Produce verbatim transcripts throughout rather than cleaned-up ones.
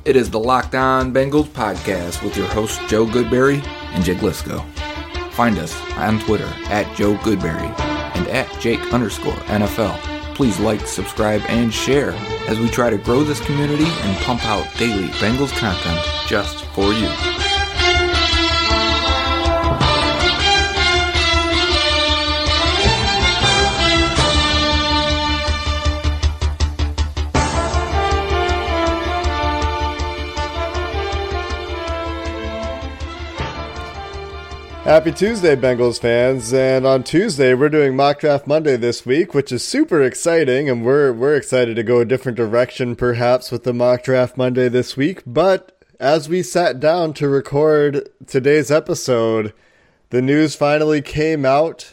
It is the Locked On Bengals podcast with your hosts Joe Goodberry and Jake Lisco. Find us on Twitter at Joe Goodberry and at Jake underscore N F L. Please like, subscribe, and share as we try to grow this community and pump out daily Bengals content just for you. Happy Tuesday, Bengals fans, and on Tuesday we're doing Mock Draft Monday this week, which is super exciting, and we're we're excited to go a different direction perhaps with the Mock Draft Monday this week, but as we sat down to record today's episode, the news finally came out.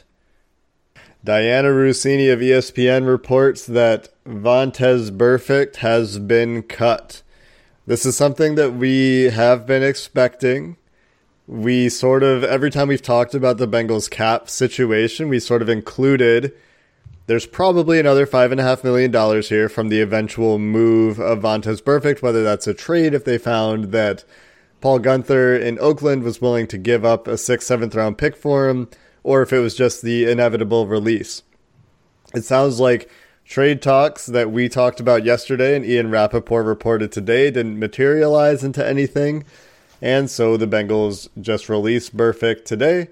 Diana Russini of E S P N reports that Vontaze Burfict has been cut. This is something that we have been expecting. We sort of, every time we've talked about the Bengals cap situation, we sort of included there's probably another five point five million dollars here from the eventual move of Vontaze Burfict, whether that's a trade if they found that Paul Guenther in Oakland was willing to give up a sixth, seventh round pick for him, or if it was just the inevitable release. It sounds like trade talks that we talked about yesterday and Ian Rappaport reported today didn't materialize into anything. And so the Bengals just released Burfict today.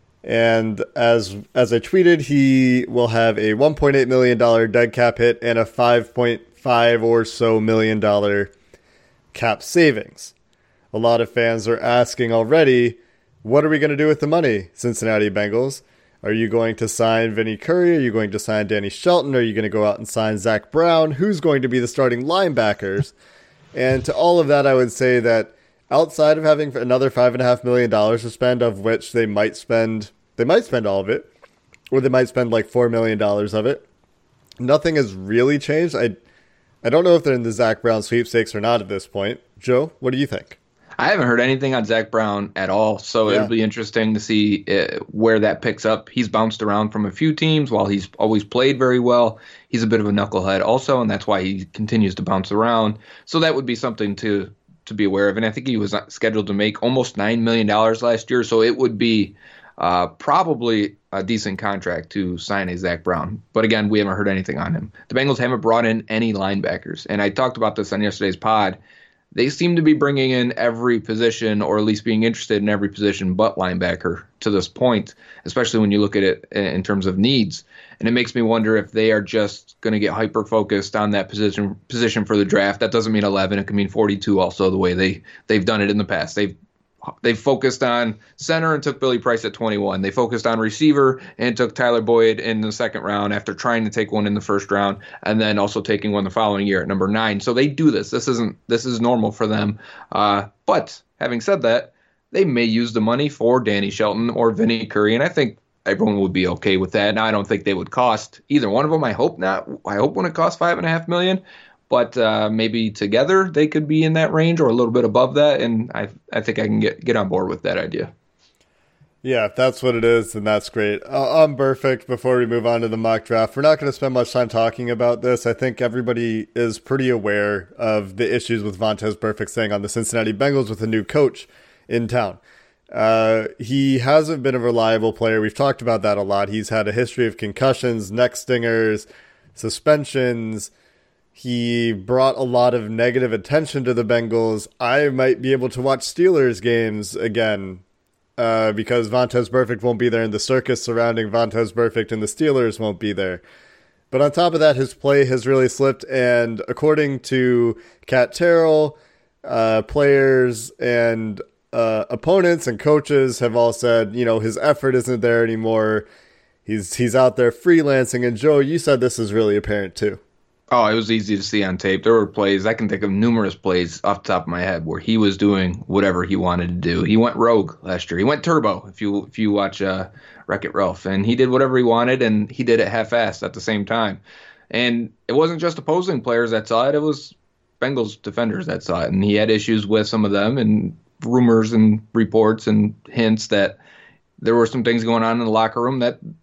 And as as I tweeted, he will have a one point eight million dollars dead cap hit and a five point five or so million dollar cap savings. A lot of fans are asking already, what are we going to do with the money, Cincinnati Bengals? Are you going to sign Vinny Curry? Are you going to sign Danny Shelton? Are you going to go out and sign Zach Brown? Who's going to be the starting linebackers? And to all of that, I would say that outside of having another five and a half million dollars to spend, of which they might spend, they might spend all of it, or they might spend like four million dollars of it. Nothing has really changed. I, I don't know if they're in the Zach Brown sweepstakes or not at this point. Joe, what do you think? I haven't heard anything on Zach Brown at all, so yeah. It'll be interesting to see uh, where that picks up. He's bounced around from a few teams while he's always played very well. He's a bit of a knucklehead also, and that's why he continues to bounce around. So that would be something to. to be aware of, and I think he was scheduled to make almost nine million dollars last year, so it would be uh, probably a decent contract to sign a Zach Brown. But again, we haven't heard anything on him. The Bengals haven't brought in any linebackers, and I talked about this on yesterday's pod. They seem to be bringing in every position, or at least being interested in every position but linebacker to this point, especially when you look at it in terms of needs. And it makes me wonder if they are just going to get hyper-focused on that position position for the draft. That doesn't mean eleven. It can mean forty-two also, the way they, they've done it in the past. They've they've focused on center and took Billy Price at twenty-one. They focused on receiver and took Tyler Boyd in the second round after trying to take one in the first round, and then also taking one the following year at number nine. So they do this. This isn't this is normal for them. Uh, but having said that, they may use the money for Danny Shelton or Vinny Curry, and I think everyone would be okay with that. Now, I don't think they would cost either one of them. I hope not. I hope when it costs five and a half million, but uh, maybe together they could be in that range or a little bit above that. And I, I think I can get, get on board with that idea. Yeah, if that's what it is, then that's great. Uh, on Burfict, before we move on to the mock draft, we're not going to spend much time talking about this. I think everybody is pretty aware of the issues with Vontaze Burfict staying on the Cincinnati Bengals with a new coach in town. Uh, he hasn't been a reliable player. We've talked about that a lot. He's had a history of concussions, neck stingers, suspensions. He brought a lot of negative attention to the Bengals. I might be able to watch Steelers games again uh, because Vontaze Burfict won't be there, and the circus surrounding Vontaze Burfict and the Steelers won't be there. But on top of that, his play has really slipped, and according to Cat Terrell, uh, players and Uh, opponents and coaches have all said, you know, his effort isn't there anymore. He's he's out there freelancing. And Joe, you said this is really apparent too. Oh, it was easy to see on tape. There were plays, I can think of numerous plays off the top of my head where he was doing whatever he wanted to do. He went rogue last year. He went turbo, if you if you watch uh, Wreck-It Ralph. And he did whatever he wanted, and he did it half-assed at the same time. And it wasn't just opposing players that saw it. It was Bengals defenders that saw it. And he had issues with some of them, and rumors and reports and hints that there were some things going on in the locker room that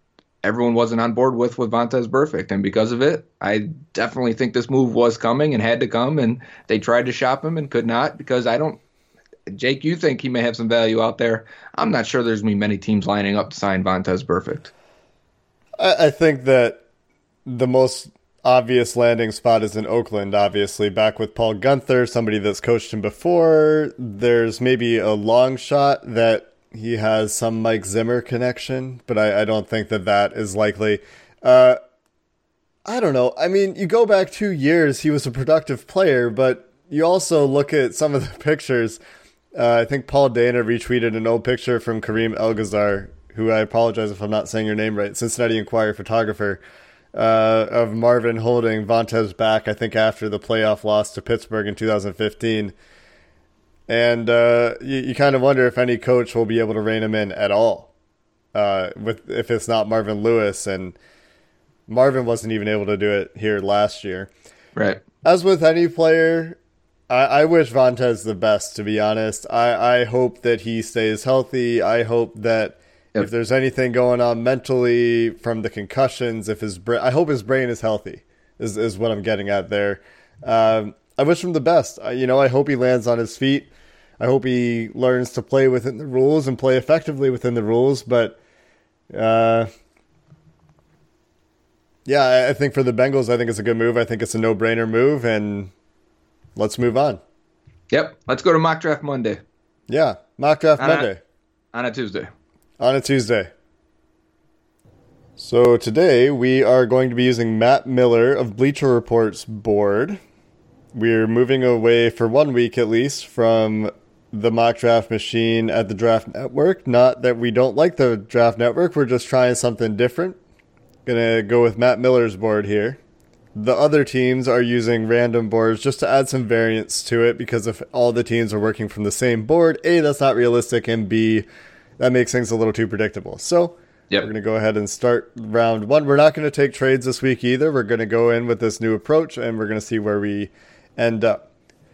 everyone wasn't on board with with Vontaze Burfict. And because of it, I definitely think this move was coming and had to come, and they tried to shop him and could not because I don't Jake, you think he may have some value out there. I'm not sure there's going to be many teams lining up to sign Vontaze Burfict. I, I think that the most obvious landing spot is in Oakland, obviously, back with Paul Guenther, somebody that's coached him before. There's maybe a long shot that he has some Mike Zimmer connection, but I, I don't think that that is likely. Uh, I don't know. I mean, you go back two years, he was a productive player, but you also look at some of the pictures. Uh, I think Paul Dana retweeted an old picture from Kareem Elgazar, who I apologize if I'm not saying your name right, Cincinnati Enquirer photographer, uh, of Marvin holding Vontaze back, I think, after the playoff loss to Pittsburgh in two thousand fifteen. And uh, you, you kind of wonder if any coach will be able to rein him in at all, uh, with if it's not Marvin Lewis. And Marvin wasn't even able to do it here last year. Right. As with any player, I, I wish Vontaze the best, to be honest. I, I hope that he stays healthy. I hope that yep. if there's anything going on mentally from the concussions, if his bra- I hope his brain is healthy, is, is what I'm getting at there. Um, I wish him the best. I, you know, I hope he lands on his feet. I hope he learns to play within the rules and play effectively within the rules. But, uh, yeah, I, I think for the Bengals, I think it's a good move. I think it's a no-brainer move, and let's move on. Yep. Let's go to Mock Draft Monday. Yeah. Mock Draft on Monday. A, on a Tuesday. On a Tuesday. So today we are going to be using Matt Miller of Bleacher Report's board. We're moving away for one week at least from the mock draft machine at the Draft Network. Not that we don't like the Draft Network. We're just trying something different. Gonna go with Matt Miller's board here. The other teams are using random boards just to add some variance to it, because if all the teams are working from the same board, A, that's not realistic, and B, that makes things a little too predictable. So yep. we're going to go ahead and start round one. We're not going to take trades this week either. We're going to go in with this new approach, and we're going to see where we end up.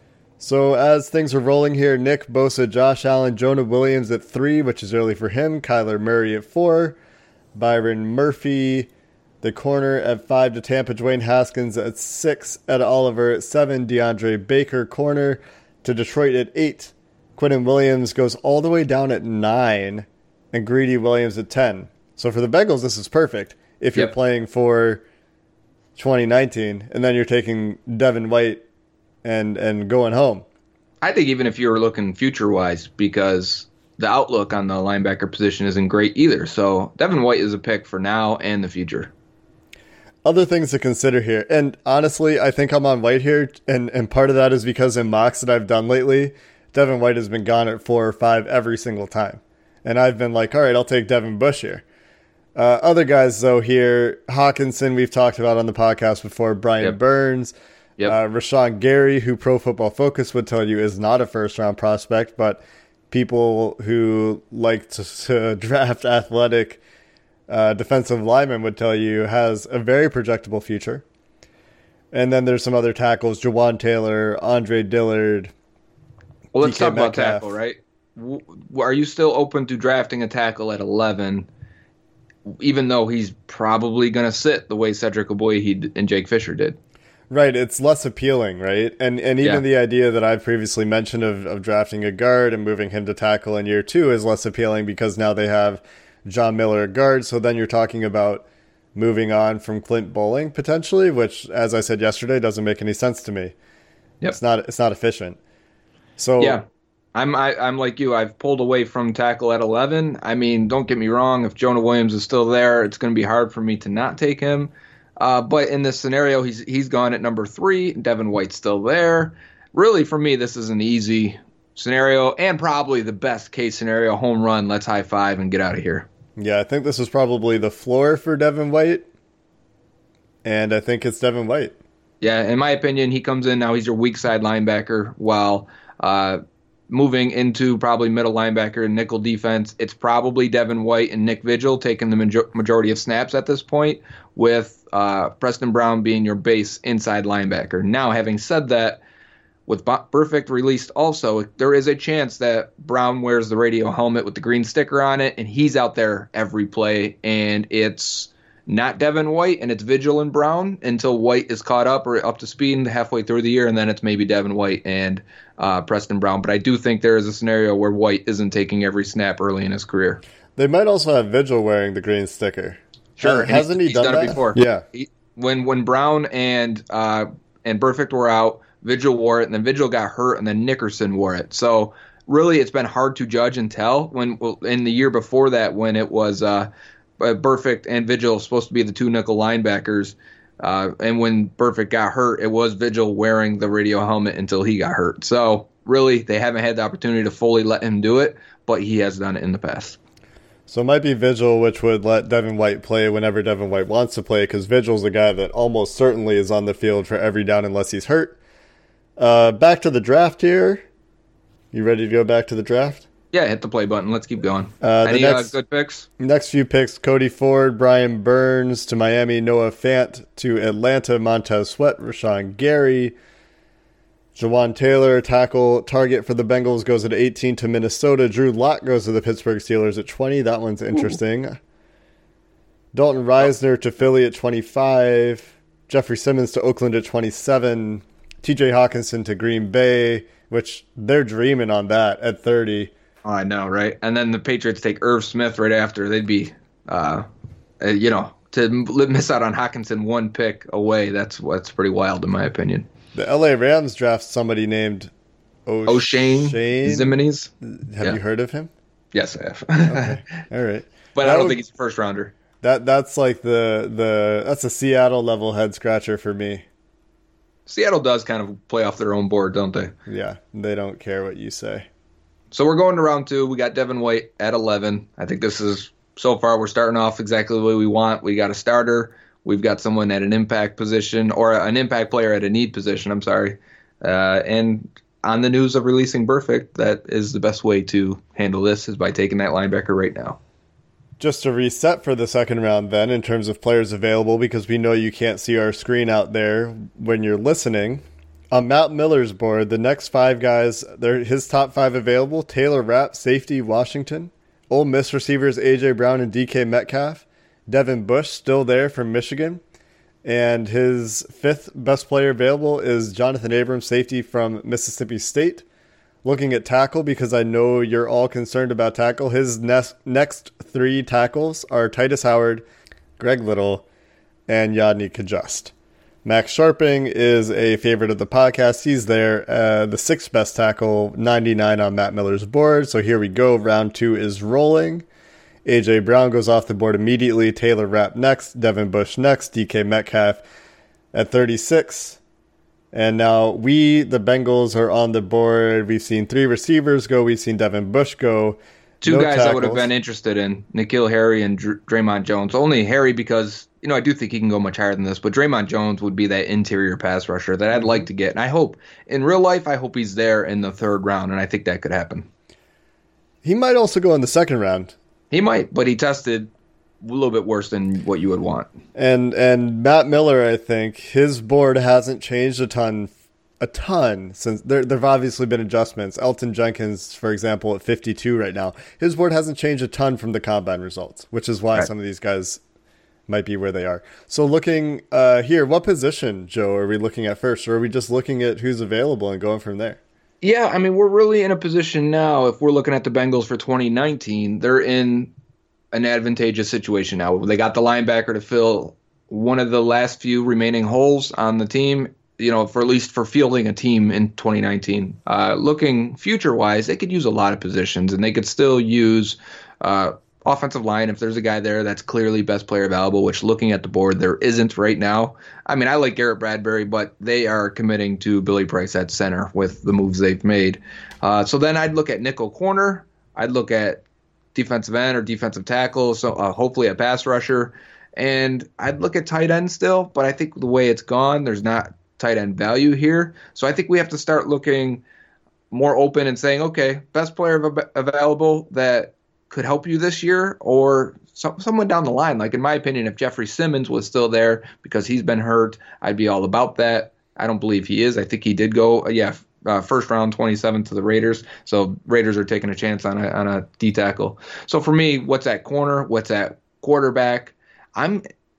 So as things are rolling here, Nick Bosa, Josh Allen, Jonah Williams at three, which is early for him, Kyler Murray at four, Byron Murphy, the corner at five to Tampa, Dwayne Haskins at six, Ed Oliver at seven, DeAndre Baker, corner to Detroit at eight. Quinnen Williams goes all the way down at nine, and Greedy Williams at ten. So for the Bengals, this is perfect if you're yep. playing for twenty nineteen, and then you're taking Devin White and, and going home. I think even if you were looking future-wise, because the outlook on the linebacker position isn't great either. So Devin White is a pick for now and the future. Other things to consider here, and honestly, I think I'm on White here, and, and part of that is because in mocks that I've done lately, Devin White has been gone at four or five every single time. And I've been like, all right, I'll take Devin Bush here. Uh, other guys, though, here, Hawkinson, we've talked about on the podcast before, Brian yep. Burns, yep. uh, Rashawn Gary, who Pro Football Focus would tell you is not a first-round prospect, but people who like to, to draft athletic Uh, defensive lineman would tell you has a very projectable future. And then there's some other tackles, Jawan Taylor, Andre Dillard. Well, let's D K talk about Metcalf. tackle, right? Are you still open to drafting a tackle at eleven, even though he's probably going to sit the way Cedric Ogbuehi and Jake Fisher did? Right, it's less appealing, right? And and even yeah. the idea that I've previously mentioned of, of drafting a guard and moving him to tackle in year two is less appealing because now they have John Miller at guard, so then you're talking about moving on from Clint Bowling potentially, which, as I said yesterday, doesn't make any sense to me. Yep. It's not it's not efficient. So yeah, I'm I, I'm like you. I've pulled away from tackle at eleven. I mean, don't get me wrong. If Jonah Williams is still there, it's going to be hard for me to not take him. Uh, but in this scenario, he's he's gone at number three. Devin White's still there. Really, for me, this is an easy scenario and probably the best case scenario. Home run. Let's high five and get out of here. Yeah, I think this is probably the floor for Devin White, and I think it's Devin White. Yeah, in my opinion, he comes in now. He's your weak side linebacker while uh, moving into probably middle linebacker and nickel defense. It's probably Devin White and Nick Vigil taking the major- majority of snaps at this point, with uh, Preston Brown being your base inside linebacker. Now, having said that, with Burfict released also, there is a chance that Brown wears the radio helmet with the green sticker on it, and he's out there every play, and it's not Devin White, and it's Vigil and Brown until White is caught up or up to speed halfway through the year, and then it's maybe Devin White and uh, Preston Brown. But I do think there is a scenario where White isn't taking every snap early in his career. They might also have Vigil wearing the green sticker. Sure, Has, hasn't he he's done, done that it before? Yeah. He, when when Brown and uh, and Burfict were out, Vigil wore it, and then Vigil got hurt, and then Nickerson wore it. So really, it's been hard to judge and tell. When well, in the year before that, when it was uh, Burfict and Vigil supposed to be the two nickel linebackers, uh, and when Burfict got hurt, it was Vigil wearing the radio helmet until he got hurt. So really, they haven't had the opportunity to fully let him do it, but he has done it in the past. So it might be Vigil, which would let Devin White play whenever Devin White wants to play, because Vigil's a guy that almost certainly is on the field for every down unless he's hurt. Uh, back to the draft here. You ready to go back to the draft? Yeah, hit the play button. Let's keep going. Uh, Any next, uh, good picks? Next few picks, Cody Ford, Brian Burns to Miami, Noah Fant to Atlanta, Montez Sweat, Rashawn Gary, Jawan Taylor, tackle target for the Bengals, goes at eighteen to Minnesota. Drew Lock goes to the Pittsburgh Steelers at twenty. That one's interesting. Ooh. Dalton Reisner to Philly at twenty-five. Jeffrey Simmons to Oakland at twenty-seven. T J Hawkinson to Green Bay, which they're dreaming on that at thirty. Oh, I know, right? And then the Patriots take Irv Smith right after. They'd be, uh, uh, you know, to miss out on Hawkinson one pick away, that's that's pretty wild in my opinion. The L A Rams draft somebody named o- O'Shane Ximines. Have yeah. you heard of him? Yes, I have. Okay. All right. But that I don't would, think he's a first rounder. That that's like the the that's a Seattle level head scratcher for me. Seattle does kind of play off their own board, don't they? Yeah, they don't care what you say. So we're going to round two. We got Devin White at eleven. I think this is, so far, we're starting off exactly the way we want. We got a starter. We've got someone at an impact position, or an impact player at a need position, I'm sorry. Uh, and on the news of releasing Burfict, that is the best way to handle this, is by taking that linebacker right now. Just to reset for the second round then, in terms of players available, because we know you can't see our screen out there when you're listening. On Matt Miller's board, the next five guys, they're his top five available: Taylor Rapp, safety, Washington. Ole Miss receivers A J Brown and D K Metcalf. Devin Bush, still there from Michigan. And his fifth best player available is Jonathan Abrams, safety from Mississippi State. Looking at tackle, because I know you're all concerned about tackle, his next, next three tackles are Titus Howard, Greg Little, and Yadni Kajust. Max Sharping is a favorite of the podcast. He's there, uh, the sixth best tackle, ninety-nine on Matt Miller's board. So here we go. Round two is rolling. A J Brown goes off the board immediately. Taylor Rapp next. Devin Bush next. D K Metcalf at thirty-six. And now we, the Bengals, are on the board. We've seen three receivers go. We've seen Devin Bush go. Two no guys tackles. I would have been interested in, N'Keal Harry and Dr- Draymond Jones. Only Harry because, you know, I do think he can go much higher than this, but Draymond Jones would be that interior pass rusher that I'd like to get. And I hope, in real life, I hope he's there in the third round, and I think that could happen. He might also go in the second round. He might, but he tested a little bit worse than what you would want. And and Matt Miller, I think, his board hasn't changed a ton a ton since there there've obviously been adjustments. Elton Jenkins, for example, at fifty-two right now. His board hasn't changed a ton from the combine results, which is why right. some of these guys might be where they are. So looking uh, here, what position, Joe, are we looking at first? Or are we just looking at who's available and going from there? Yeah, I mean, we're really in a position now, if we're looking at the Bengals for twenty nineteen, they're in an advantageous situation now. They got the linebacker to fill one of the last few remaining holes on the team, you know, for at least for fielding a team in twenty nineteen. Uh, looking future-wise, they could use a lot of positions, and they could still use uh, offensive line if there's a guy there that's clearly best player available, which looking at the board, there isn't right now. I mean, I like Garrett Bradbury, but they are committing to Billy Price at center with the moves they've made. Uh, so then I'd look at nickel corner. I'd look at defensive end or defensive tackle, so uh, hopefully a pass rusher. And I'd look at tight end still, but I think the way it's gone, there's not tight end value here. So I think we have to start looking more open and saying, okay, best player av- available that could help you this year, or so, someone down the line. Like, in my opinion, if Jeffrey Simmons was still there because he's been hurt, I'd be all about that. I don't believe he is. I think he did go, uh, yeah, uh, first round, twenty-seven to the Raiders. So Raiders are taking a chance on a, on a D tackle. So for me, what's at corner? What's at quarterback? I'm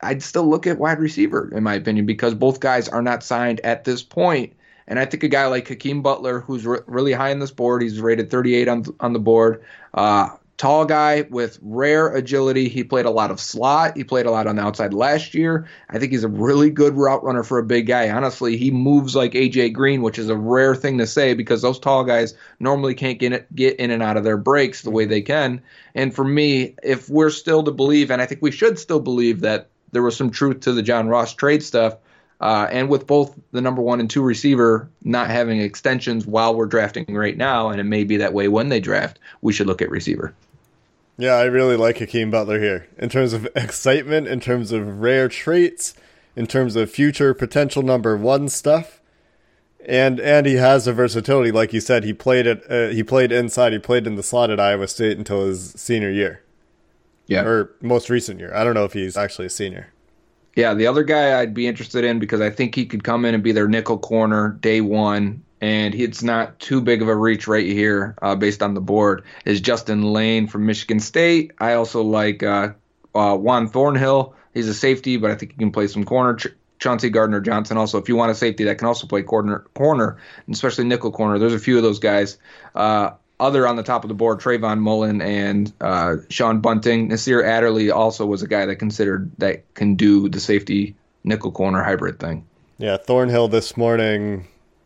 I'd still look at wide receiver, in my opinion, because both guys are not signed at this point. And I think a guy like Hakeem Butler, who's re- really high on this board, he's rated thirty-eight on, on the board, uh, tall guy with rare agility. He played a lot of slot. He played a lot on the outside last year. I think he's a really good route runner for a big guy. Honestly, he moves like A J Green, which is a rare thing to say because those tall guys normally can't get it, get in and out of their breaks the way they can. And for me, if we're still to believe, and I think we should still believe that there was some truth to the John Ross trade stuff, uh, and with both the number one and two receiver not having extensions while we're drafting right now, and it may be that way when they draft, we should look at receiver. Yeah, I really like Hakeem Butler here. In terms of excitement, in terms of rare traits, in terms of future potential number one stuff. And and he has a versatility. Like you said, he played it. Uh, he played inside. He played in the slot at Iowa State until his senior year. Yeah. Or most recent year. I don't know if he's actually a senior. Yeah, the other guy I'd be interested in because I think he could come in and be their nickel corner day one. And it's not too big of a reach right here uh, based on the board, is Justin Lane from Michigan State. I also like uh, uh, Juan Thornhill. He's a safety, but I think he can play some corner. Ch- Chauncey Gardner-Johnson also, if you want a safety that can also play corner, corner, and especially nickel corner. There's a few of those guys. Uh, other on the top of the board, Trayvon Mullen and uh, Sean Bunting. Nasir Adderley also was a guy that considered that can do the safety nickel corner hybrid thing. Yeah, Thornhill this morning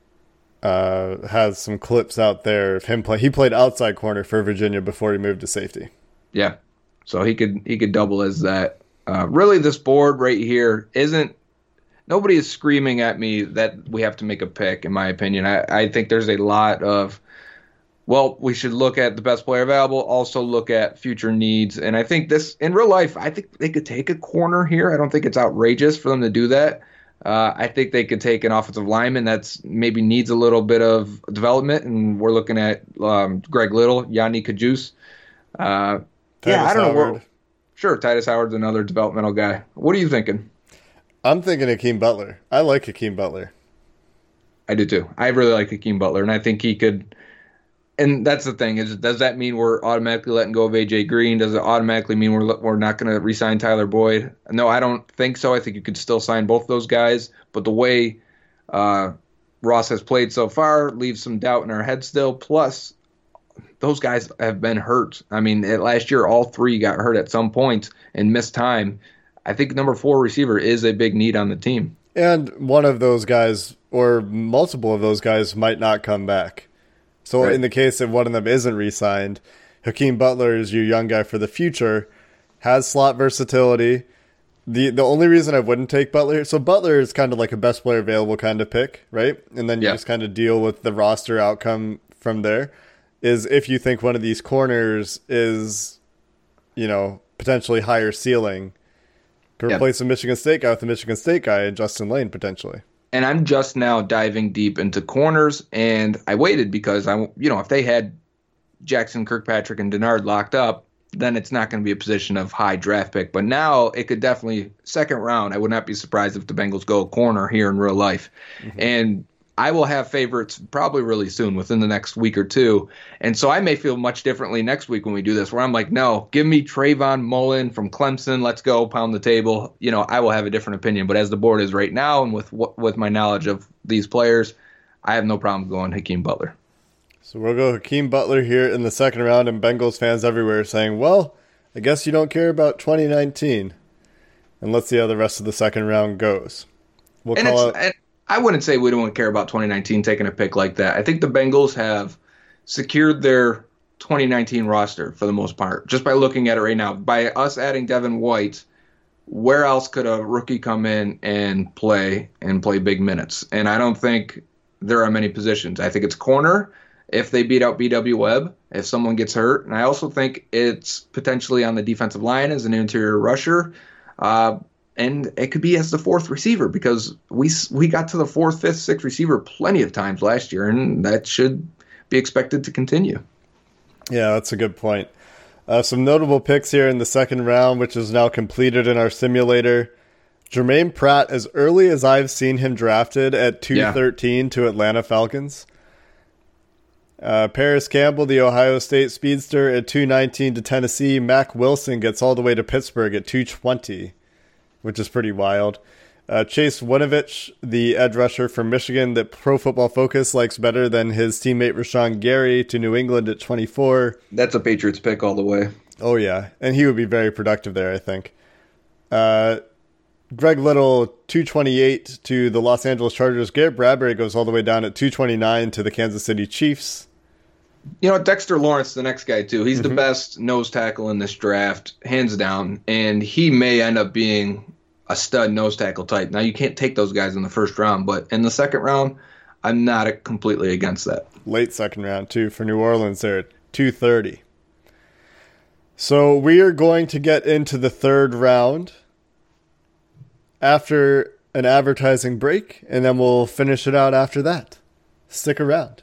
Uh, has some clips out there of him play. He played outside corner for Virginia before he moved to safety. Yeah, so he could he could double as that. Uh, really, this board right here isn't. Nobody is screaming at me that we have to make a pick. In my opinion, I, I think there's a lot of. Well, we should look at the best player available. Also look at future needs, and I think this in real life. I think they could take a corner here. I don't think it's outrageous for them to do that. Uh, I think they could take an offensive lineman that's maybe needs a little bit of development, and we're looking at um, Greg Little, Yanni Kajus. Uh, yeah, I don't Howard. know. Where, sure, Titus Howard's another developmental guy. What are you thinking? I'm thinking Hakeem Butler. I like Hakeem Butler. I do too. I really like Hakeem Butler, and I think he could. And that's the thing is, does that mean we're automatically letting go of A J Green? Does it automatically mean we're we're not going to re-sign Tyler Boyd? No, I don't think so. I think you could still sign both those guys. But the way uh, Ross has played so far leaves some doubt in our head still. Plus, those guys have been hurt. I mean, last year all three got hurt at some point and missed time. I think number four receiver is a big need on the team. And one of those guys, or multiple of those guys, might not come back. So right. In the case that one of them isn't re-signed, Hakeem Butler is your young guy for the future, has slot versatility. The the only reason I wouldn't take Butler, so Butler is kind of like a best player available kind of pick, right? And then you yeah. just kind of deal with the roster outcome from there, is if you think one of these corners is, you know, potentially higher ceiling, could yeah. replace a Michigan State guy with a Michigan State guy and Justin Lane potentially. And I'm just now diving deep into corners, and I waited because I, you know, if they had Jackson Kirkpatrick and Denard locked up, then it's not going to be a position of high draft pick. But now it could definitely second round. I would not be surprised if the Bengals go corner here in real life, mm-hmm. and I will have favorites probably really soon, within the next week or two. And so I may feel much differently next week when we do this, where I'm like, no, give me Trayvon Mullen from Clemson. Let's go pound the table. You know, I will have a different opinion. But as the board is right now, and with with my knowledge of these players, I have no problem going Hakeem Butler. So we'll go Hakeem Butler here in the second round, and Bengals fans everywhere saying, well, I guess you don't care about twenty nineteen. And let's see how the rest of the second round goes. We'll and call out... And- I wouldn't say we don't care about twenty nineteen taking a pick like that. I think the Bengals have secured their twenty nineteen roster for the most part, just by looking at it right now. By us adding Devin White, where else could a rookie come in and play and play big minutes? And I don't think there are many positions. I think it's corner if they beat out B W Webb, if someone gets hurt. And I also think it's potentially on the defensive line as an interior rusher. Uh, And it could be as the fourth receiver, because we we got to the fourth, fifth, sixth receiver plenty of times last year, and that should be expected to continue. Yeah, that's a good point. Uh, some notable picks here in the second round, which is now completed in our simulator. Jermaine Pratt, as early as I've seen him drafted at two thirteen yeah. to Atlanta Falcons. Uh, Paris Campbell, the Ohio State speedster, at two nineteen to Tennessee. Mack Wilson gets all the way to Pittsburgh at two twenty. which is pretty wild. Uh, Chase Winovich, the edge rusher from Michigan that Pro Football Focus likes better than his teammate Rashawn Gary, to New England at twenty-four. That's a Patriots pick all the way. Oh, yeah. And he would be very productive there, I think. Uh, Greg Little, two twenty-eight to the Los Angeles Chargers. Garrett Bradbury goes all the way down at two twenty-nine to the Kansas City Chiefs. You know, Dexter Lawrence, the next guy, too. He's mm-hmm. the best nose tackle in this draft, hands down. And he may end up being a stud nose tackle type. Now, you can't take those guys in the first round, but in the second round, I'm not completely against that. Late second round, too, for New Orleans there at two thirty. So we are going to get into the third round after an advertising break, and then we'll finish it out after that. Stick around.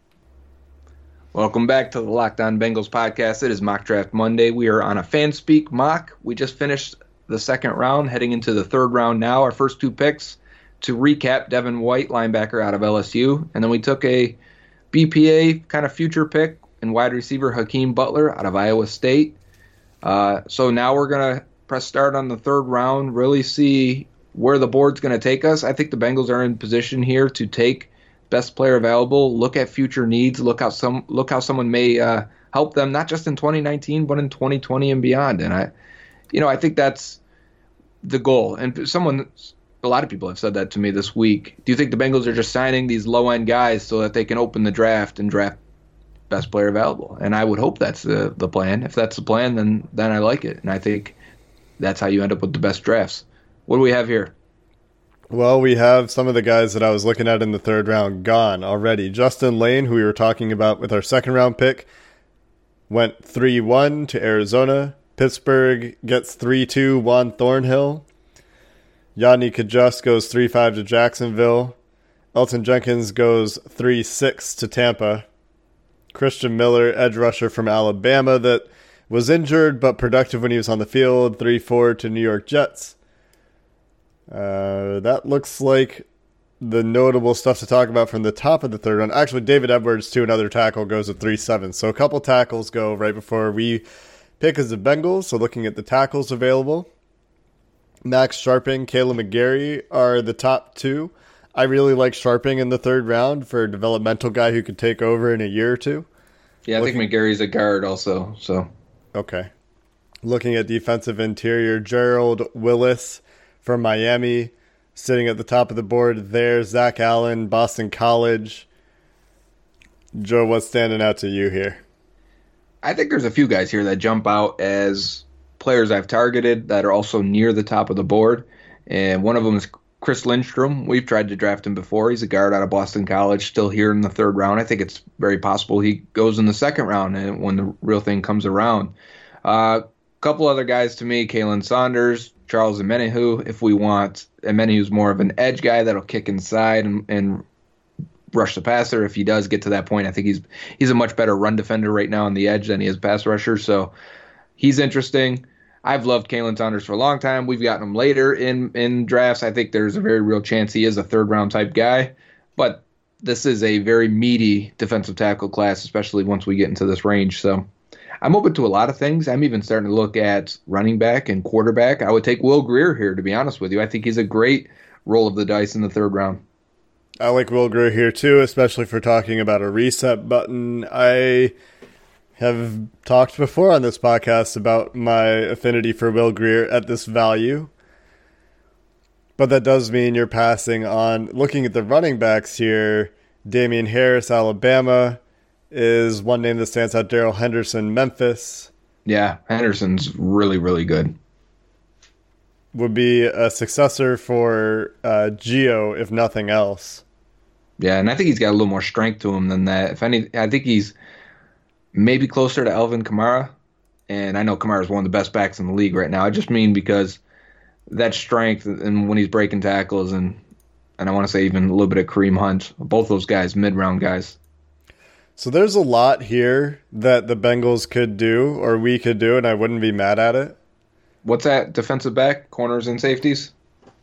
Welcome back to the Locked On Bengals podcast. It is Mock Draft Monday. We are on a fan speak mock. We just finished the second round, heading into the third round now. Our first two picks, to recap, Devin White, linebacker out of L S U. And then we took a B P A kind of future pick and wide receiver Hakeem Butler out of Iowa State. Uh, so now we're going to press start on the third round, really see where the board's going to take us. I think the Bengals are in position here to take best player available, look at future needs, look how some look how someone may uh, help them, not just in twenty nineteen, but in twenty twenty and beyond. And I, you know, I think that's the goal. And someone, a lot of people have said that to me this week. Do you think the Bengals are just signing these low end guys so that they can open the draft and draft best player available? And I would hope that's the the plan. If that's the plan, then then I like it. And I think that's how you end up with the best drafts. What do we have here? Well, we have some of the guys that I was looking at in the third round gone already. Justin Lane, who we were talking about with our second round pick, went three one to Arizona. Pittsburgh gets three two, Juan Thornhill. Yanni Kajus goes three five to Jacksonville. Elton Jenkins goes three six to Tampa. Christian Miller, edge rusher from Alabama that was injured but productive when he was on the field, three four to New York Jets. Uh, that looks like the notable stuff to talk about from the top of the third round. Actually, David Edwards to another tackle goes at three seven. So a couple tackles go right before we pick as the Bengals. So looking at the tackles available, Max Sharping, Kaleb McGarry are the top two. I really like Sharping in the third round for a developmental guy who could take over in a year or two. Yeah, I looking, think McGarry's a guard also. So okay. Looking at defensive interior, Gerald Willis from Miami, sitting at the top of the board there. Zach Allen, Boston College. Joe, what's standing out to you here? I think there's a few guys here that jump out as players I've targeted that are also near the top of the board. And one of them is Chris Lindstrom. We've tried to draft him before. He's a guard out of Boston College, still here in the third round. I think it's very possible he goes in the second round and when the real thing comes around. A uh, couple other guys to me, Kalen Saunders, Charles Omenihu, if we want. Omenihu's more of an edge guy that'll kick inside and, and rush the passer. If he does get to that point, I think he's he's a much better run defender right now on the edge than he is pass rusher. So he's interesting. I've loved Kalen Saunders for a long time. We've gotten him later in, in drafts. I think there's a very real chance he is a third-round type guy. But this is a very meaty defensive tackle class, especially once we get into this range. So I'm open to a lot of things. I'm even starting to look at running back and quarterback. I would take Will Grier here, to be honest with you. I think he's a great roll of the dice in the third round. I like Will Grier here, too, especially for talking about a reset button. I have talked before on this podcast about my affinity for Will Grier at this value. But that does mean you're passing on. Looking at the running backs here, Damian Harris, Alabama, is one name that stands out. Darrell Henderson, Memphis. Yeah, Henderson's really, really good. Would be a successor for uh, Gio, if nothing else. Yeah, and I think he's got a little more strength to him than that. If any, I think he's maybe closer to Alvin Kamara. And I know Kamara is one of the best backs in the league right now. I just mean because that strength and when he's breaking tackles and, and I want to say even a little bit of Kareem Hunt, both those guys, mid-round guys. So there's a lot here that the Bengals could do or we could do, and I wouldn't be mad at it. What's that? Defensive back, corners, and safeties?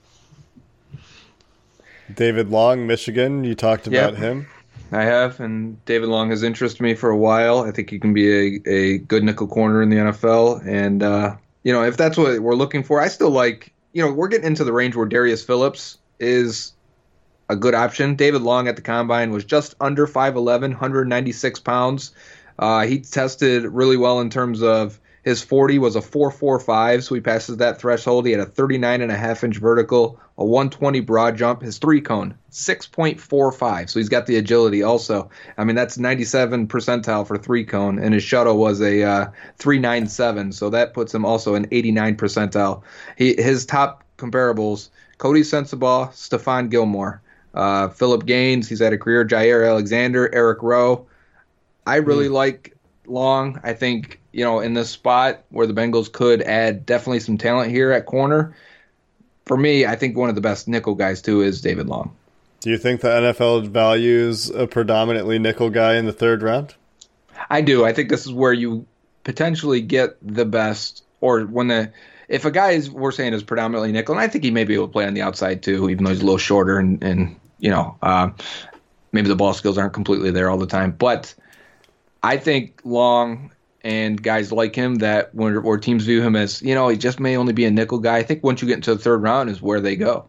David Long, Michigan. You talked about yep, him. I have, and David Long has interested me for a while. I think he can be a, a good nickel corner in the N F L. And, uh, you know, if that's what we're looking for, I still like you know, we're getting into the range where Darius Phillips is a good option. David Long at the combine was just under five eleven, one hundred ninety-six pounds. Uh, he tested really well in terms of his forty was a four forty-five, so he passes that threshold. He had a thirty-nine and a half inch vertical, a one twenty broad jump. His three cone, six point four five, so he's got the agility also. I mean, that's ninety-seven percentile for three cone, and his shuttle was a uh, three ninety-seven, so that puts him also in eighty-nine percentile. He, his top comparables, Cody Sensabaugh, Stephon Gilmore, uh, Philip Gaines, he's had a career, Jair Alexander, Eric Rowe. I really mm. like Long. I think, you know, in this spot where the Bengals could add definitely some talent here at corner, for me, I think one of the best nickel guys, too, is David Long. Do you think the N F L values a predominantly nickel guy in the third round? I do. I think this is where you potentially get the best, or when the if a guy is, we're saying, is predominantly nickel, and I think he may be able to play on the outside, too, even though he's a little shorter and, and you know, uh, maybe the ball skills aren't completely there all the time. But I think Long and guys like him that where, where teams view him as, you know, he just may only be a nickel guy. I think once you get into the third round is where they go.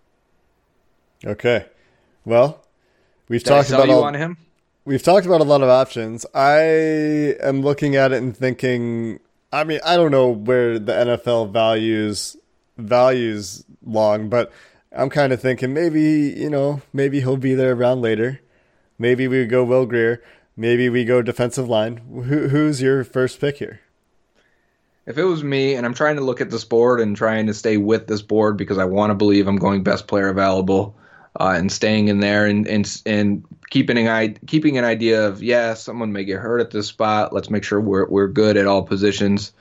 Okay. Well, we've Did talked I sell about you all, on him? We've talked about a lot of options. I am looking at it and thinking, I mean, I don't know where the N F L values values Long, but I'm kind of thinking maybe, you know, maybe he'll be there around later. Maybe we go Will Grier. Maybe we go defensive line. Who, who's your first pick here? If it was me, and I'm trying to look at this board and trying to stay with this board because I want to believe I'm going best player available uh, and staying in there and and and keeping an keeping an idea of, yeah, someone may get hurt at this spot. Let's make sure we're we're good at all positions.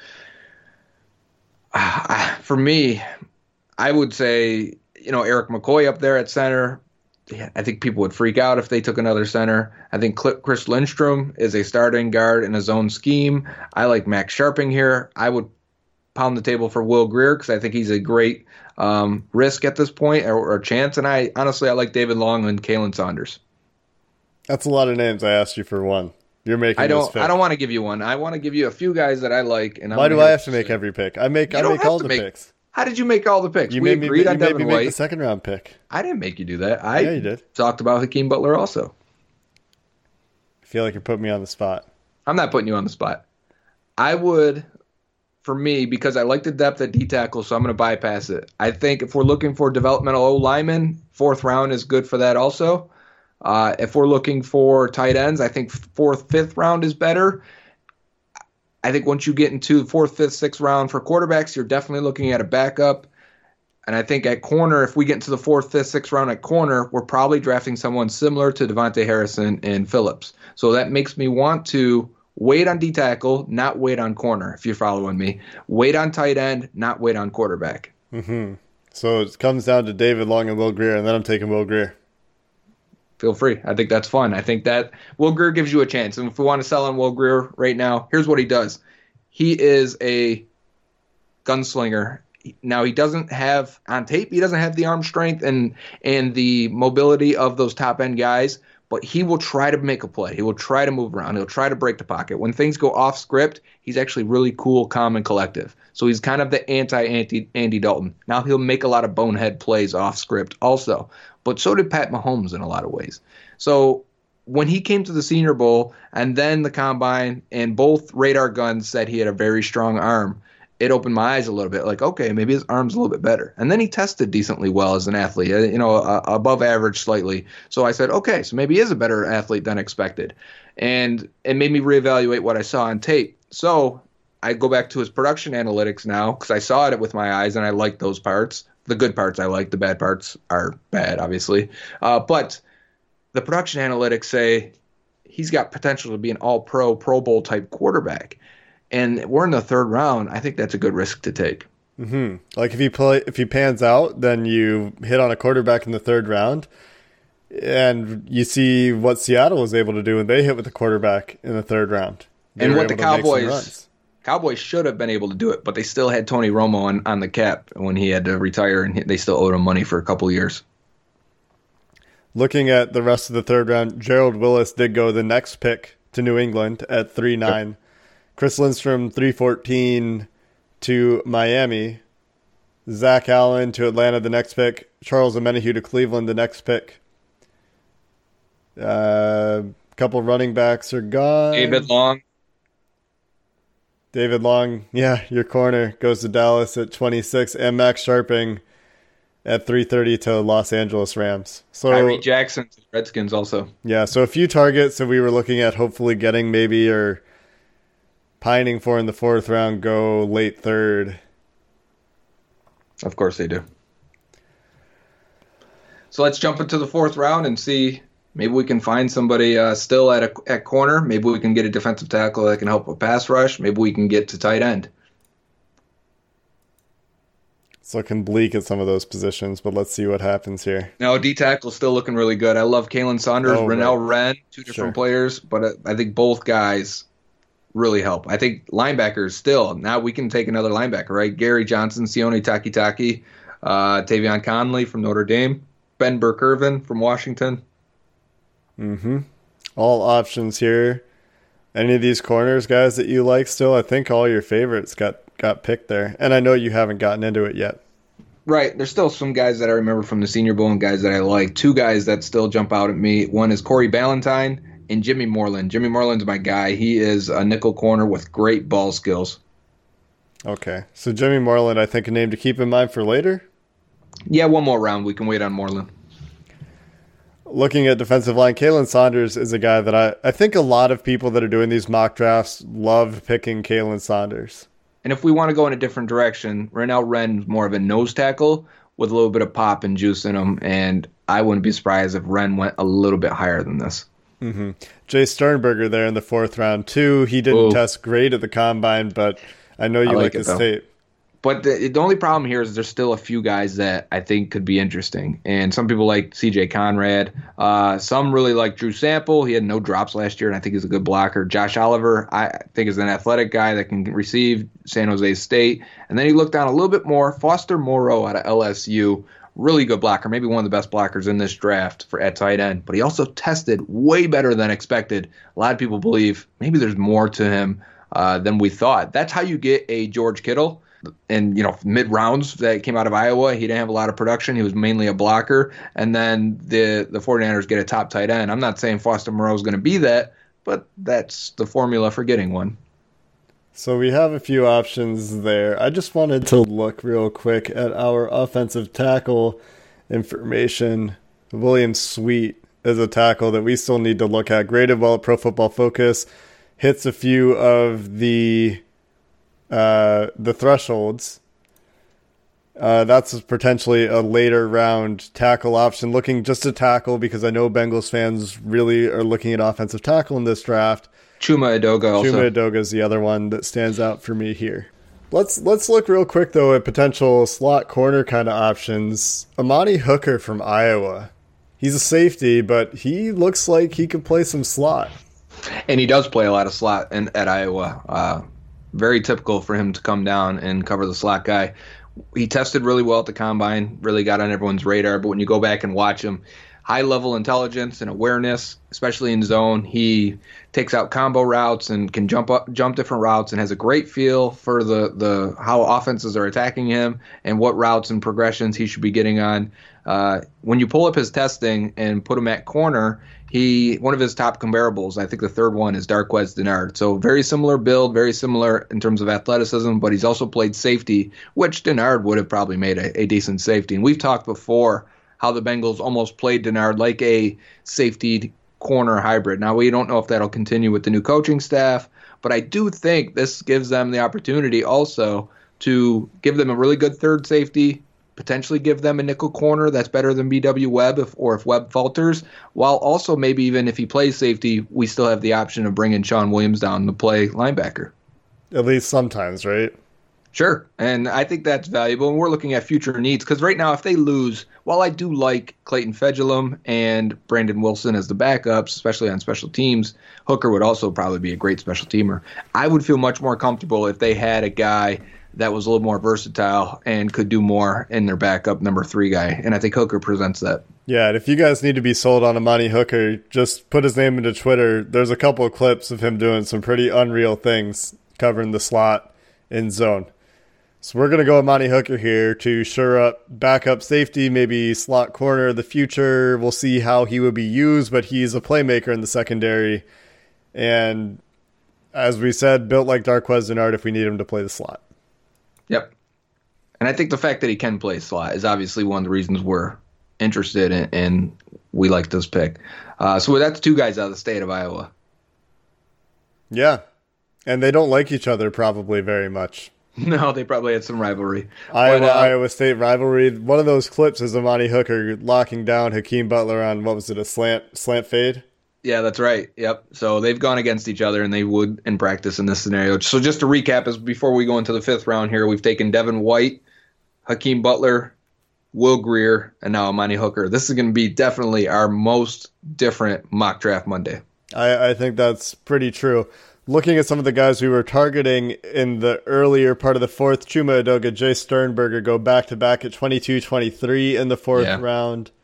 Uh, for me, I would say, you know, Eric McCoy up there at center. I think people would freak out if they took another center. I think Chris Lindstrom is a starting guard in his own scheme. I like Max Sharping here. I would pound the table for Will Grier because I think he's a great um, risk at this point or, or chance. And I honestly, I like David Long and Kalen Saunders. That's a lot of names. I asked you for one. You're making. I don't. This pick. I don't want to give you one. I want to give you a few guys that I like. And why do I have to make every pick? I make. I make all the make, picks. How did you make all the picks? You we made agreed me, on you Devin made me White. make the second round pick. I didn't make you do that. I yeah, you did. Talked about Hakeem Butler also. I feel like you're putting me on the spot. I'm not putting you on the spot. I would, for me, because I like the depth at D tackle, so I'm going to bypass it. I think if we're looking for developmental O linemen, fourth round is good for that also. Uh, if we're looking for tight ends, I think fourth, fifth round is better. I think once you get into the fourth, fifth, sixth round for quarterbacks, you're definitely looking at a backup. And I think at corner, if we get into the fourth, fifth, sixth round at corner, we're probably drafting someone similar to Devontae Harrison and Phillips. So that makes me want to wait on D tackle, not wait on corner, if you're following me. Wait on tight end, not wait on quarterback. Mm-hmm. So it comes down to David Long and Will Grier, and then I'm taking Will Grier. Feel free. I think that's fun. I think that Will Grier gives you a chance. And if we want to sell on Will Grier right now, here's what he does. He is a gunslinger. Now, he doesn't have, on tape, he doesn't have the arm strength and and the mobility of those top-end guys, but he will try to make a play. He will try to move around. He'll try to break the pocket. When things go off script, he's actually really cool, calm, and collective. So he's kind of the anti-Andy Andy Dalton. Now, he'll make a lot of bonehead plays off script also, but so did Pat Mahomes in a lot of ways. So when he came to the Senior Bowl and then the Combine, and both radar guns said he had a very strong arm, it opened my eyes a little bit, like, okay, maybe his arm's a little bit better. And then he tested decently well as an athlete, you know, uh, above average slightly. So I said, okay, so maybe he is a better athlete than expected. And it made me reevaluate what I saw on tape. So I go back to his production analytics now because I saw it with my eyes and I liked those parts. The good parts I like, the bad parts are bad, obviously. Uh, but the production analytics say he's got potential to be an all-pro, Pro Bowl type quarterback. And we're in the third round. I think that's a good risk to take. Mm-hmm. Like if he play, if he pans out, then you hit on a quarterback in the third round, and you see what Seattle was able to do when they hit with the quarterback in the third round. They and what the Cowboys, Cowboys should have been able to do it, but they still had Tony Romo on, on the cap when he had to retire, and they still owed him money for a couple of years. Looking at the rest of the third round, Gerald Willis did go the next pick to New England at three nine. Chris Lindstrom, three fourteen to Miami. Zach Allen to Atlanta the next pick. Charles Omenihu to Cleveland the next pick. A uh, couple running backs are gone. David Long. David Long, yeah, your corner goes to Dallas at twenty-six, and Max Sharping at three thirty to Los Angeles Rams. So Tyree Jackson to Redskins also. Yeah, so a few targets that we were looking at hopefully getting maybe or pining for in the fourth round go late third. Of course they do. So let's jump into the fourth round and see. Maybe we can find somebody uh, still at a, at corner. Maybe we can get a defensive tackle that can help with pass rush. Maybe we can get to tight end. It's looking bleak at some of those positions, but let's see what happens here. Now, D-tackle's still looking really good. I love Kalen Saunders, oh, Rennell right. Wren, two different sure. players, but I think both guys really help. I think linebackers still. Now we can take another linebacker, right? Gary Johnson, Sione Takitaki, uh, Tavion Conley from Notre Dame, Ben Burke-Irvin from Washington. Mm-hmm. All options here. Any of these corners, guys, that you like still? I think all your favorites got, got picked there. And I know you haven't gotten into it yet. Right. There's still some guys that I remember from the Senior Bowl and guys that I like. Two guys that still jump out at me. One is Corey Ballantyne and Jimmy Moreland. Jimmy Moreland's my guy. He is a nickel corner with great ball skills. Okay. So Jimmy Moreland, I think a name to keep in mind for later? Yeah, one more round. We can wait on Moreland. Looking at defensive line, Kalen Saunders is a guy that I, I think a lot of people that are doing these mock drafts love picking Kalen Saunders. And if we want to go in a different direction, Rennell Wren's more of a nose tackle with a little bit of pop and juice in him, and I wouldn't be surprised if Wren went a little bit higher than this. Mm-hmm. Jay Sternberger there in the fourth round, too. He didn't Ooh. test great at the combine, but I know you I like, like his though. tape. But the, the only problem here is there's still a few guys that I think could be interesting. And some people like C J Conrad. Uh, some really like Drew Sample. He had no drops last year, and I think he's a good blocker. Josh Oliver, I think, is an athletic guy that can receive San Jose State. And then he looked down a little bit more. Foster Moreau out of L S U, really good blocker, maybe one of the best blockers in this draft for at tight end. But he also tested way better than expected. A lot of people believe maybe there's more to him uh, than we thought. That's how you get a George Kittle. And, you know, mid-rounds that came out of Iowa, he didn't have a lot of production. He was mainly a blocker. And then the, the 49ers get a top tight end. I'm not saying Foster Moreau is going to be that, but that's the formula for getting one. So we have a few options there. I just wanted to look real quick at our offensive tackle information. William Sweet is a tackle that we still need to look at. Graded well at Pro Football Focus. Hits a few of the... Uh, the thresholds. Uh, that's potentially a later round tackle option. Looking just to tackle because I know Bengals fans really are looking at offensive tackle in this draft. Chuma Edoga also. Chuma Edoga is the other one that stands out for me here. Let's let's look real quick though at potential slot corner kind of options. Amani Hooker from Iowa. He's a safety, but he looks like he could play some slot. And he does play a lot of slot in, at Iowa. Uh, Very typical for him to come down and cover the slot guy. He tested really well at the combine, really got on everyone's radar. But when you go back and watch him, high-level intelligence and awareness, especially in zone. He takes out combo routes and can jump up, jump different routes and has a great feel for the, the how offenses are attacking him and what routes and progressions he should be getting on. Uh, when you pull up his testing and put him at corner, He one of his top comparables, I think the third one, is Darqueze Dennard. So very similar build, very similar in terms of athleticism, but he's also played safety, which Dennard would have probably made a, a decent safety. And we've talked before how the Bengals almost played Dennard like a safety corner hybrid. Now, we don't know if that'll continue with the new coaching staff, but I do think this gives them the opportunity also to give them a really good third safety, potentially give them a nickel corner that's better than B W Webb if, or if Webb falters, while also maybe even if he plays safety, we still have the option of bringing Sean Williams down to play linebacker. At least sometimes, right? Sure, and I think that's valuable, and we're looking at future needs, because right now if they lose, while I do like Clayton Fedulum and Brandon Wilson as the backups, especially on special teams, Hooker would also probably be a great special teamer. I would feel much more comfortable if they had a guy that was a little more versatile and could do more in their backup number three guy. And I think Hooker presents that. Yeah, and if you guys need to be sold on Amani Hooker, just put his name into Twitter. There's a couple of clips of him doing some pretty unreal things covering the slot in zone. So we're going to go with Monty Hooker here to shore up backup safety, maybe slot corner of the future. We'll see how he would be used, but he's a playmaker in the secondary. And as we said, built like Darqueze Dennard if we need him to play the slot. Yep. And I think the fact that he can play slot is obviously one of the reasons we're interested in, and we like this pick. Uh, so that's two guys out of the state of Iowa. Yeah. And they don't like each other probably very much. No, they probably had some rivalry. Iowa, but, uh, Iowa State rivalry. One of those clips is Amani Hooker locking down Hakeem Butler on, what was it, a slant slant fade? Yeah, that's right. Yep. So they've gone against each other, and they would in practice in this scenario. So just to recap, is before we go into the fifth round here, we've taken Devin White, Hakeem Butler, Will Grier, and now Amani Hooker. This is going to be definitely our most different mock draft Monday. I, I think that's pretty true. Looking at some of the guys we were targeting in the earlier part of the fourth, Chuma Edoga, Jay Sternberger go back-to-back at twenty-two twenty-three in the fourth yeah. round.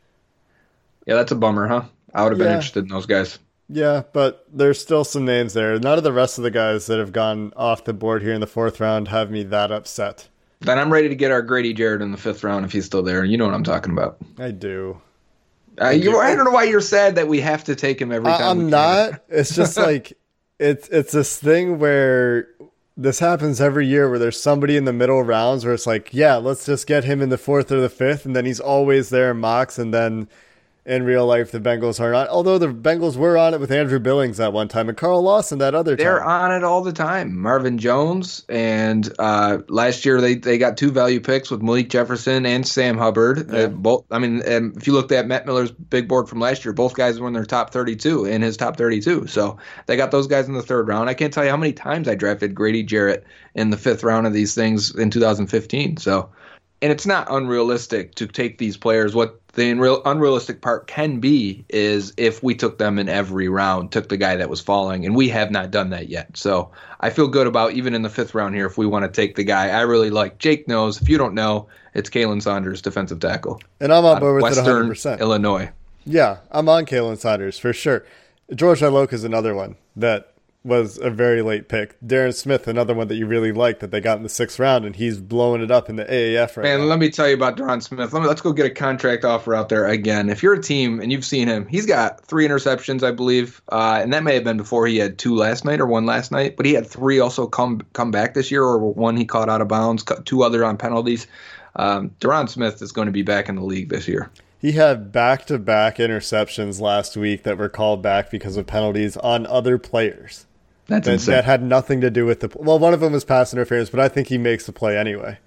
Yeah, that's a bummer, huh? I would have been yeah. interested in those guys. Yeah, but there's still some names there. None of the rest of the guys that have gone off the board here in the fourth round have me that upset. Then I'm ready to get our Grady Jarrett in the fifth round if he's still there. You know what I'm talking about. I do. Uh, you, I don't know why you're sad that we have to take him every time. I, I'm we not. It's just like... It's it's this thing where this happens every year where there's somebody in the middle rounds where it's like, yeah, let's just get him in the fourth or the fifth, and then he's always there in mocks, and then in real life the Bengals are not. Although the Bengals were on it with Andrew Billings that one time and Carl Lawson that other time. They're on it all the time. Marvin Jones, and uh, last year they, they got two value picks with Malik Jefferson and Sam Hubbard. Yeah. Uh, both. I mean, um, if you looked at Matt Miller's big board from last year, both guys were in their top thirty-two, in his top thirty-two. So they got those guys in the third round. I can't tell you how many times I drafted Grady Jarrett in the fifth round of these things in two thousand fifteen. So, and it's not unrealistic to take these players. What the unreal, unrealistic part can be is if we took them in every round, took the guy that was falling, and we have not done that yet. So I feel good about even in the fifth round here if we want to take the guy I really like. Jake knows. If you don't know, it's Kalen Saunders, defensive tackle. And I'm on board with Western it one hundred percent. Illinois. Yeah, I'm on Kalen Saunders for sure. George Iloka is another one that was a very late pick. Darren Smith, another one that you really like that they got in the sixth round, and he's blowing it up in the A A F right Man, now. let me tell you about Darren Smith. Let me, let's go get a contract offer out there again. If you're a team and you've seen him, he's got three interceptions, I believe, uh, and that may have been before he had two last night or one last night, but he had three also come come back this year, or one he caught out of bounds, two other on penalties. Um, Darren Smith is going to be back in the league this year. He had back-to-back interceptions last week that were called back because of penalties on other players. That's that, insane. that had nothing to do with the... Well, one of them was pass interference, but I think he makes the play anyway.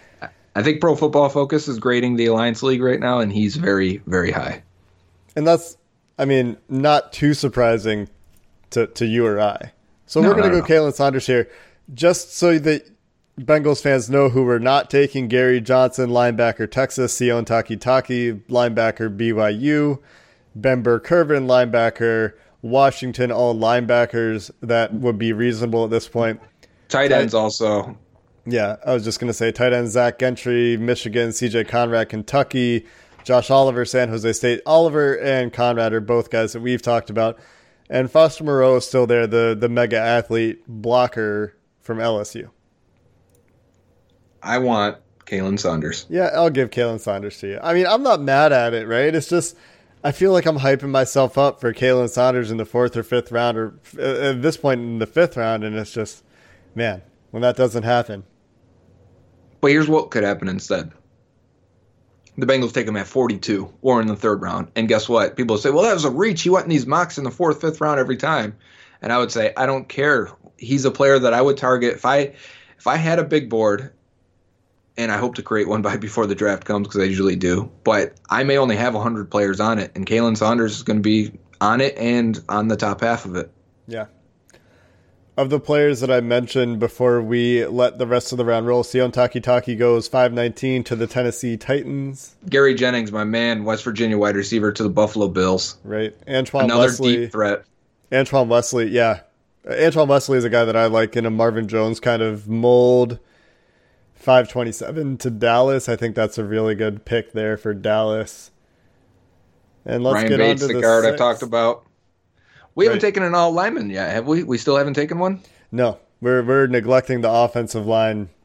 I think Pro Football Focus is grading the Alliance League right now, and he's very, very high. And that's, I mean, not too surprising to, to you or I. So No, we're going to not go at all. Kalen Saunders here. Just so that Bengals fans know who we're not taking: Gary Johnson, linebacker, Texas; Sion Takitaki, linebacker, B Y U; Ben Burr-Kirven, linebacker, Washington. All linebackers that would be reasonable at this point. Tight Tight- ends also. Yeah, I was just going to say tight end Zach Gentry, Michigan; C J Conrad, Kentucky; Josh Oliver, San Jose State. Oliver and Conrad are both guys that we've talked about. And Foster Moreau is still there, the, the mega athlete blocker from L S U. I want Kalen Saunders. Yeah, I'll give Kalen Saunders to you. I mean, I'm not mad at it, right? It's just, I feel like I'm hyping myself up for Kalen Saunders in the fourth or fifth round, or at this point in the fifth round, and it's just, man, when that doesn't happen. But here's what could happen instead. The Bengals take him at forty-two or in the third round. And guess what? People say, well, that was a reach. He went in these mocks in the fourth, fifth round every time. And I would say, I don't care. He's a player that I would target. If I if I had a big board, and I hope to create one by before the draft comes because I usually do, but I may only have one hundred players on it, and Kalen Saunders is going to be on it and on the top half of it. Yeah. Of the players that I mentioned before we let the rest of the round roll, Sion Takitaki goes five nineteen to the Tennessee Titans. Gary Jennings, my man, West Virginia wide receiver to the Buffalo Bills. Right. Antoine Another Wesley. deep threat. Antoine Wesley, yeah. Antoine Wesley is a guy that I like in a Marvin Jones kind of mold. five twenty-seven to Dallas. I think that's a really good pick there for Dallas. And let's Ryan get Bates, on to the the guard sixth. I talked about. We Right. haven't taken an all lineman yet, have we? We still haven't taken one? No, we're we're neglecting the offensive line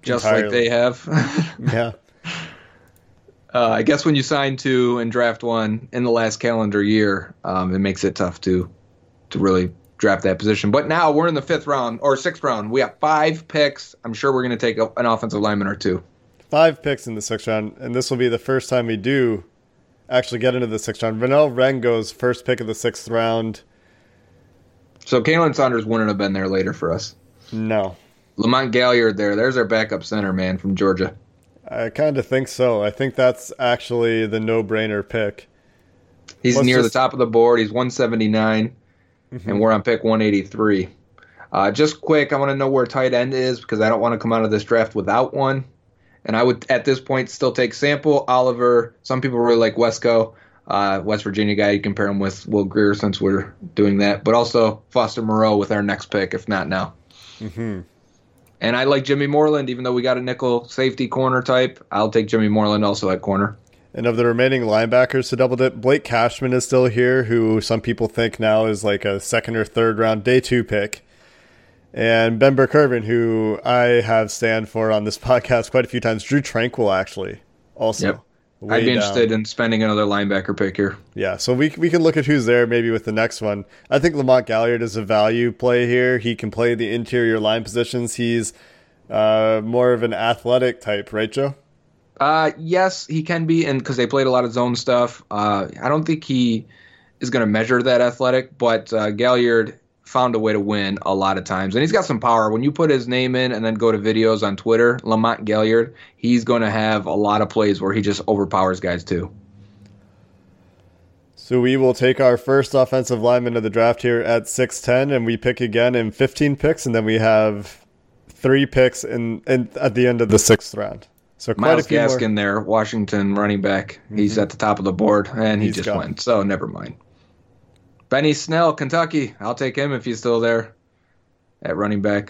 just entirely. like they have. Yeah. Uh, I guess when you sign two and draft one in the last calendar year, um, it makes it tough to to really draft that position. But now we're in the fifth round or sixth round. We have five picks. I'm sure we're going to take a, an offensive lineman or two. Five picks in the sixth round, and this will be the first time we do actually get into the sixth round. Renell Wren goes first pick of the sixth round. So Kalen Saunders wouldn't have been there later for us. No. Lamont Galliard there. There's our backup center, man, from Georgia. I kind of think so. I think that's actually the no-brainer pick. He's Let's near just... the top of the board. He's one seventy-nine, mm-hmm. and we're on pick one eighty-three. Uh, just quick, I want to know where tight end is because I don't want to come out of this draft without one. And I would, at this point, still take Sample, Oliver. Some people really like Wesco, uh, West Virginia guy. You compare him with Will Grier since we're doing that. But also Foster Moreau with our next pick, if not now. Mm-hmm. And I like Jimmy Moreland, even though we got a nickel safety corner type. I'll take Jimmy Moreland also at corner. And of the remaining linebackers to double dip, Blake Cashman is still here, who some people think now is like a second or third round day two pick. And Ben Burke-Irvin, who I have stand for on this podcast quite a few times. Drew Tranquil, actually, also. Yep. I'd be interested down. in spending another linebacker pick here. Yeah, so we we can look at who's there maybe with the next one. I think Lamont Galliard is a value play here. He can play the interior line positions. He's uh, more of an athletic type, right, Joe? Uh, yes, he can be, and because they played a lot of zone stuff. Uh, I don't think he is going to measure that athletic, but uh, Galliard found a way to win a lot of times. And he's got some power. When you put his name in and then go to videos on Twitter, Lamont Galliard, he's going to have a lot of plays where he just overpowers guys too. So we will take our first offensive lineman of the draft here at six ten, and we pick again in fifteen picks, and then we have three picks in, in at the end of the sixth round. So quite Myles a few Gaskin more. there, Washington running back. He's mm-hmm. at the top of the board, and he he's just gone. went. So never mind. Benny Snell, Kentucky. I'll take him if he's still there at running back.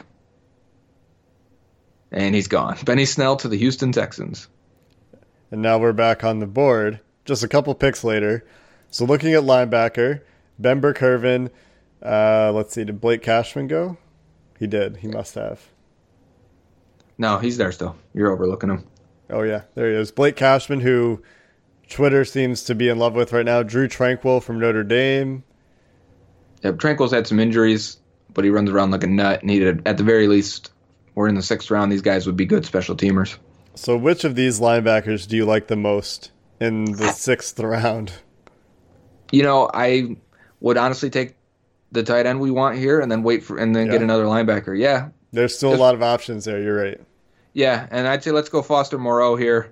And he's gone. Benny Snell to the Houston Texans. And now we're back on the board, just a couple picks later. So looking at linebacker, Ben Burke-Irvin. Uh, let's see, did Blake Cashman go? He did. He must have. No, he's there still. You're overlooking him. Oh, yeah. There he is. Blake Cashman, who Twitter seems to be in love with right now. Drew Tranquil from Notre Dame. Yeah, Tranquil's had some injuries, but he runs around like a nut. And he did, at the very least, we're in the sixth round. These guys would be good special teamers. So which of these linebackers do you like the most in the sixth round? You know, I would honestly take the tight end we want here and then wait for and then yeah. get another linebacker. Yeah. There's still Just, a lot of options there. You're right. Yeah, and I'd say let's go Foster Moreau here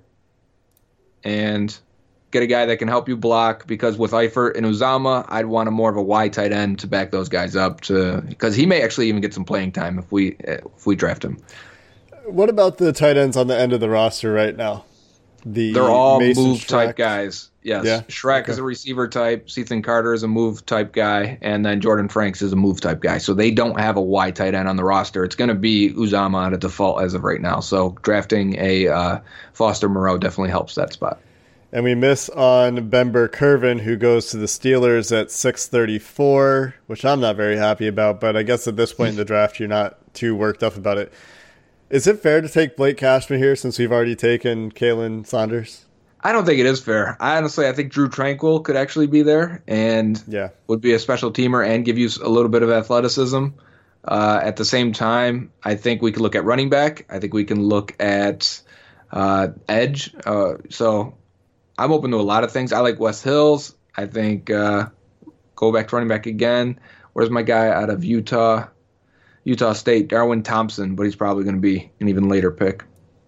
and get a guy that can help you block, because with Eifert and Uzama, I'd want a more of a wide tight end to back those guys up, to because he may actually even get some playing time if we if we draft him. What about the tight ends on the end of the roster right now? The They're all Mason move Schreck. type guys. Yes, yeah? Schreck okay. is a receiver type. Ethan Carter is a move type guy, and then Jordan Franks is a move type guy. So they don't have a wide tight end on the roster. It's going to be Uzama on a default as of right now. So drafting a uh, Foster Moreau definitely helps that spot. And we miss on Ben Burke-Irvin, who goes to the Steelers at six thirty-four, which I'm not very happy about. But I guess at this point in the draft, you're not too worked up about it. Is it fair to take Blake Cashman here since we've already taken Kalen Saunders? I don't think it is fair. I honestly, I think Drew Tranquil could actually be there and yeah. would be a special teamer and give you a little bit of athleticism. Uh, at the same time, I think we could look at running back. I think we can look at uh, edge. Uh, so I'm open to a lot of things. I like West Hills. I think uh, go back to running back again. Where's my guy out of Utah? Utah State, Darwin Thompson, but he's probably going to be an even later pick.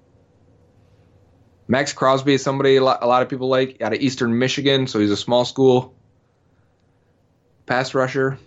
Max Crosby is somebody a lot, a lot of people like, out of Eastern Michigan, so he's a small school pass rusher.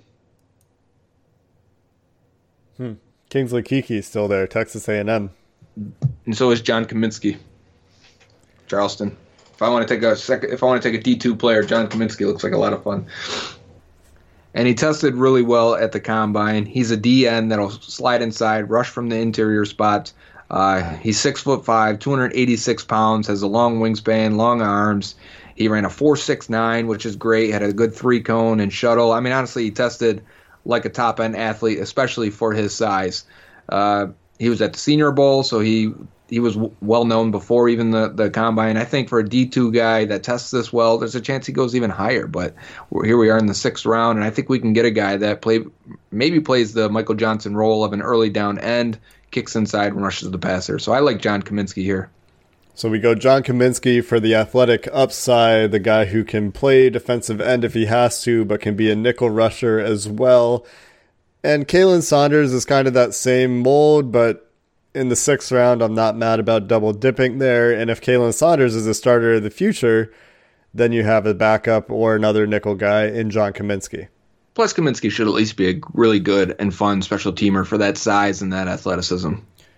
Hmm. Kingsley Keke is still there, Texas A and M. And so is John Kaminsky, Charleston. If I want to take a second, if I want to take a D two player, John Kaminsky looks like a lot of fun. And he tested really well at the combine. He's a D N that'll slide inside, rush from the interior spots. Uh, he's six foot five, two hundred eighty-six pounds, has a long wingspan, long arms. He ran a four six nine, which is great. Had a good three cone and shuttle. I mean, honestly, he tested like a top end athlete, especially for his size. Uh, he was at the Senior Bowl, so he he was w- well known before even the, the combine. I think for a D two guy that tests this well, there's a chance he goes even higher. But we're, here we are in the sixth round, and I think we can get a guy that play maybe plays the Michael Johnson role of an early down end, kicks inside and rushes the passer. So I like John Kaminsky here. So we go John Kaminsky for the athletic upside, the guy who can play defensive end if he has to, but can be a nickel rusher as well. And Kalen Saunders is kind of that same mold, but in the sixth round, I'm not mad about double dipping there. And if Kalen Saunders is a starter of the future, then you have a backup or another nickel guy in John Kaminsky. Plus, Kaminsky should at least be a really good and fun special teamer for that size and that athleticism.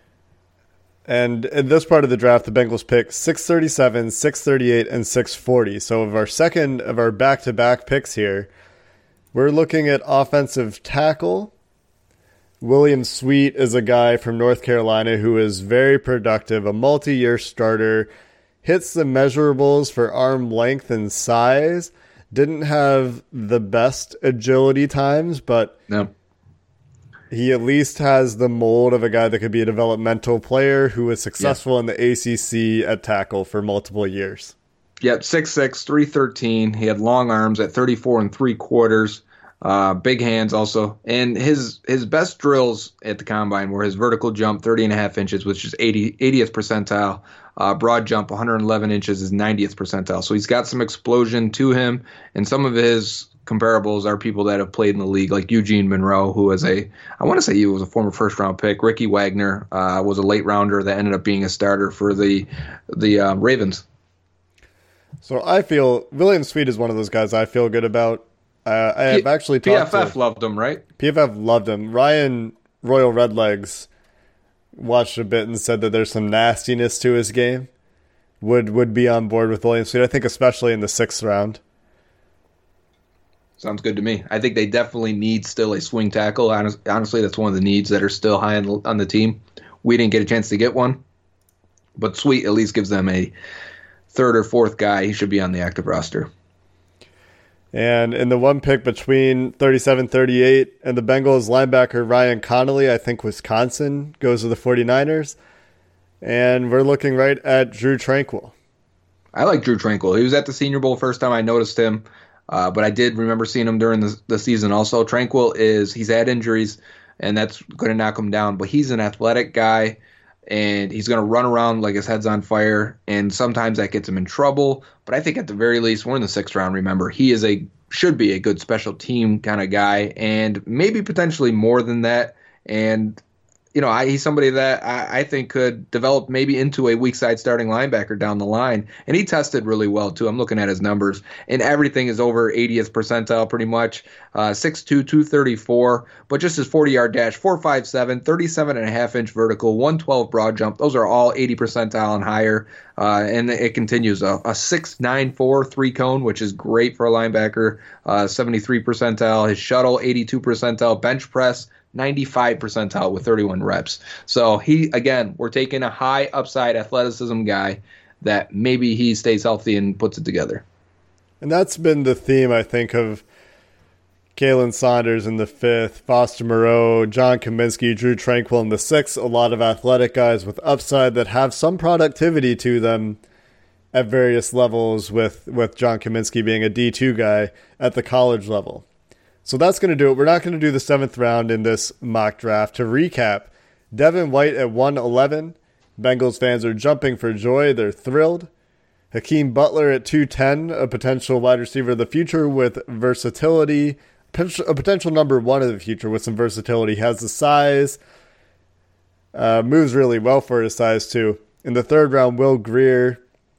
And in this part of the draft, the Bengals pick six thirty-seven, six thirty-eight, and six forty. So of our second of our back-to-back picks here, we're looking at offensive tackle. William Sweet is a guy from North Carolina who is very productive, a multi-year starter, hits the measurables for arm length and size, didn't have the best agility times, but no. He at least has the mold of a guy that could be a developmental player who was successful yeah. in the A C C at tackle for multiple years. Yep, six six, three thirteen. He had long arms at thirty-four and three quarters. Uh, big hands also. And his his best drills at the combine were his vertical jump, thirty and a half inches, which is eighty, eightieth percentile. Uh, broad jump, one hundred eleven inches, is ninetieth percentile. So he's got some explosion to him. And some of his comparables are people that have played in the league, like Eugene Monroe, who was a, I want to say he was a former first round pick. Ricky Wagner uh, was a late rounder that ended up being a starter for the the uh, Ravens. So I feel William Sweet is one of those guys I feel good about. Uh, I have actually talked P F F to, loved him, right? P F F loved him. Ryan Royal Redlegs watched a bit and said that there's some nastiness to his game. Would would be on board with William Sweet, I think, especially in the sixth round. Sounds good to me. I think they definitely need still a swing tackle. Honestly, that's one of the needs that are still high on the, on the team. We didn't get a chance to get one, but Sweet at least gives them a third or fourth guy. He should be on the active roster. And in the one pick between thirty-seven thirty-eight and the Bengals linebacker Ryan Connolly, I think Wisconsin goes to the 49ers. And we're looking right at Drew Tranquill. I like Drew Tranquill. He was at the Senior Bowl first time I noticed him. Uh, but I did remember seeing him during the, the season also. Tranquill is, he's had injuries, and that's going to knock him down. But he's an athletic guy, and he's going to run around like his head's on fire, and sometimes that gets him in trouble. But I think at the very least, we're in the sixth round, remember. He is a should be a good special team kind of guy, and maybe potentially more than that. And you know, I, he's somebody that I, I think could develop maybe into a weak side starting linebacker down the line. And he tested really well, too. I'm looking at his numbers, and everything is over eightieth percentile pretty much. Uh, six two, two thirty-four, but just his forty-yard dash, four five seven, thirty-seven and a half inch vertical, one twelve broad jump. Those are all eighty percentile and higher. Uh, and it continues. A, a six nine four three cone, which is great for a linebacker, uh, seventy-three percentile. His shuttle, eighty-two percentile. Bench press, ninety-five percentile with thirty-one reps. So he, again, we're taking a high upside athleticism guy that maybe he stays healthy and puts it together. And that's been the theme, I think, of Kalen Saunders in the fifth, Foster Moreau, John Kaminsky, Drew Tranquill in the sixth. A lot of athletic guys with upside that have some productivity to them at various levels, with, with John Kaminsky being a D two guy at the college level. So that's going to do it. We're not going to do the seventh round in this mock draft. To recap, Devin White at one eleven. Bengals fans are jumping for joy. They're thrilled. Hakeem Butler at two ten, a potential wide receiver of the future with versatility. A potential number one of the future with some versatility. Has the size. Uh, moves really well for his size, too. In the third round, Will Grier,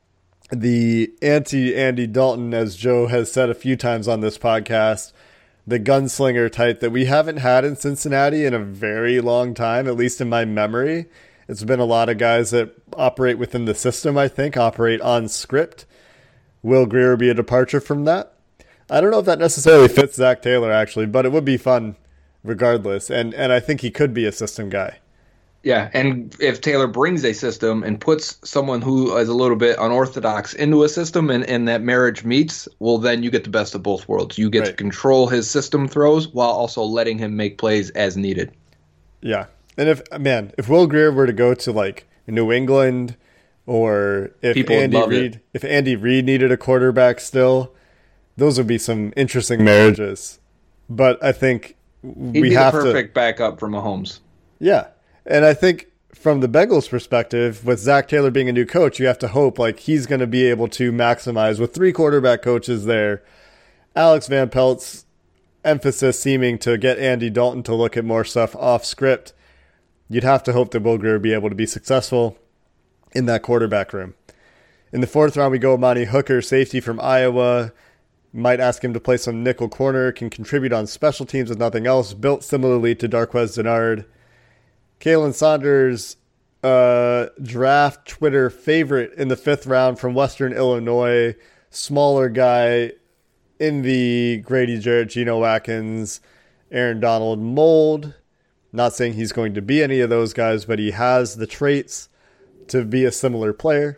the anti-Andy Dalton, as Joe has said a few times on this podcast, the gunslinger type that we haven't had in Cincinnati in a very long time, at least in my memory. It's been a lot of guys that operate within the system, I think, operate on script. Will Grier would be a departure from that. I don't know if that necessarily fits Zach Taylor, actually, but it would be fun regardless. And and I think he could be a system guy. Yeah, and if Taylor brings a system and puts someone who is a little bit unorthodox into a system and, and that marriage meets, well, then you get the best of both worlds. You get right. to control his system throws while also letting him make plays as needed. Yeah. And if, man, if Will Grier were to go to, like, New England, or if People Andy Reid if Andy Reid needed a quarterback still, those would be some interesting marriages. But I think He'd we be have the to perfect backup for Mahomes. Yeah. And I think from the Bengals perspective, with Zach Taylor being a new coach, you have to hope like he's going to be able to maximize with three quarterback coaches there. Alex Van Pelt's emphasis seeming to get Andy Dalton to look at more stuff off script. You'd have to hope that Will Grier be able to be successful in that quarterback room. In the fourth round, we go Amani Hooker, safety from Iowa. Might ask him to play some nickel corner, can contribute on special teams with nothing else, built similarly to Darqueze Dennard. Kalen Saunders, uh, draft Twitter favorite in the fifth round from Western Illinois, smaller guy in the Grady Jarrett, Geno Atkins, Aaron Donald mold. Not saying he's going to be any of those guys, but he has the traits to be a similar player.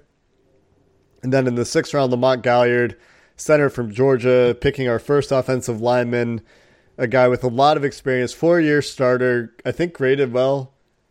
And then in the sixth round, Lamont Galliard, center from Georgia, picking our first offensive lineman, a guy with a lot of experience, four-year starter, I think graded well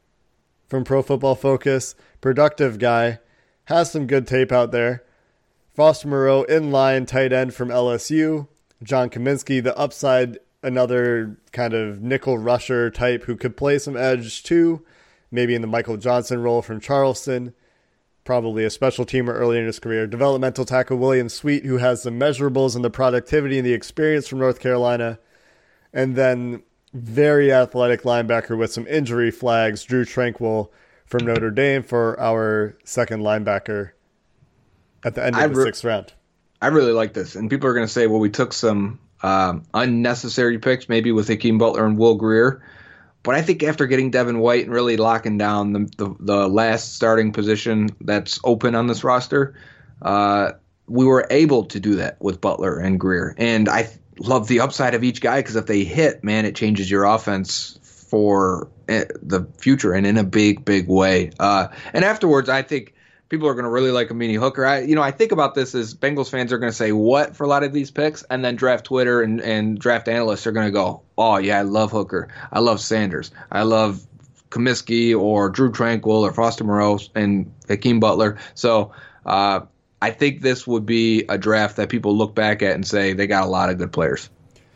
from Pro Football Focus, productive guy, has some good tape out there. Foster Moreau, in-line tight end from L S U. John Kaminsky, the upside, another kind of nickel rusher type who could play some edge too, maybe in the Michael Johnson role from Charleston. Probably a special teamer early in his career. Developmental tackle William Sweet, who has the measurables and the productivity and the experience from North Carolina. And then very athletic linebacker with some injury flags, Drew Tranquil from Notre Dame for our second linebacker at the end of I the re- sixth round. I really like this. And people are going to say, well, we took some um, unnecessary picks, maybe with Hakeem Butler and Will Grier. But I think after getting Devin White and really locking down the the, the last starting position that's open on this roster, uh, we were able to do that with Butler and Grier. And I th- love the upside of each guy because if they hit, man, it changes your offense for the future and in a big, big way. Uh, and afterwards, I think people are going to really like Amani Hooker. I, you know, I think about this as Bengals fans are going to say what for a lot of these picks, and then draft Twitter and, and draft analysts are going to go, oh, yeah, I love Hooker. I love Sanders. I love Comiskey or Drew Tranquil or Foster Moreau and Hakeem Butler. So uh, I think this would be a draft that people look back at and say they got a lot of good players.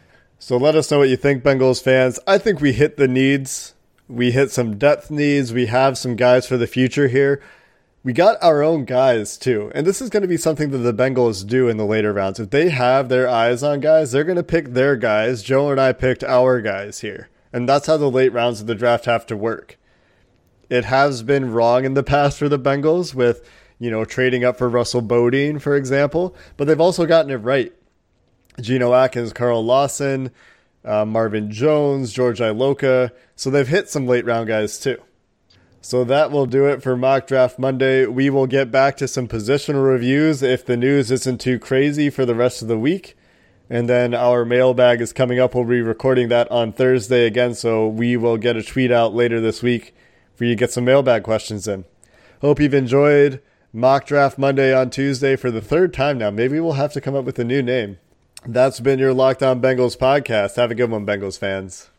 So let us know what you think, Bengals fans. I think we hit the needs. We hit some depth needs. We have some guys for the future here. We got our own guys, too. And this is going to be something that the Bengals do in the later rounds. If they have their eyes on guys, they're going to pick their guys. Joe and I picked our guys here. And that's how the late rounds of the draft have to work. It has been wrong in the past for the Bengals with, you know, trading up for Russell Bodine, for example. But they've also gotten it right. Geno Atkins, Carl Lawson, uh, Marvin Jones, George Iloka. So they've hit some late round guys, too. So that will do it for Mock Draft Monday. We will get back to some positional reviews if the news isn't too crazy for the rest of the week. And then our mailbag is coming up. We'll be recording that on Thursday again, so we will get a tweet out later this week for you to get some mailbag questions in. Hope you've enjoyed Mock Draft Monday on Tuesday for the third time now. Maybe we'll have to come up with a new name. That's been your Locked On Bengals podcast. Have a good one, Bengals fans.